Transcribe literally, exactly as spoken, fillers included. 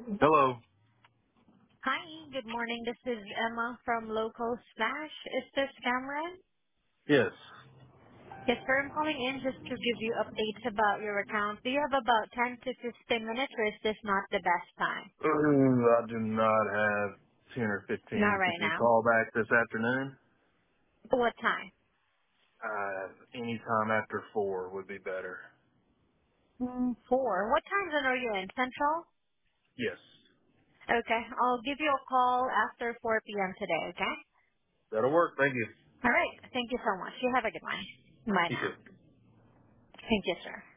Hello. Hi, good morning. This is Emma from Local Slash. Is this Cameron? Yes. Yes, sir. I'm calling in just to give you updates about your account. Do you have about ten to fifteen minutes, or is this not the best time? Uh, I do not have ten or Not fifteen. Could right you now. call back this afternoon? What time? Uh, any time after four would be better. Mm, four. What time zone are you in? Central? Yes. Okay. I'll give you a call after four p.m. today, okay? That'll work. Thank you. All right. Thank you so much. You have a good one. Bye You now. too. Thank you, sir.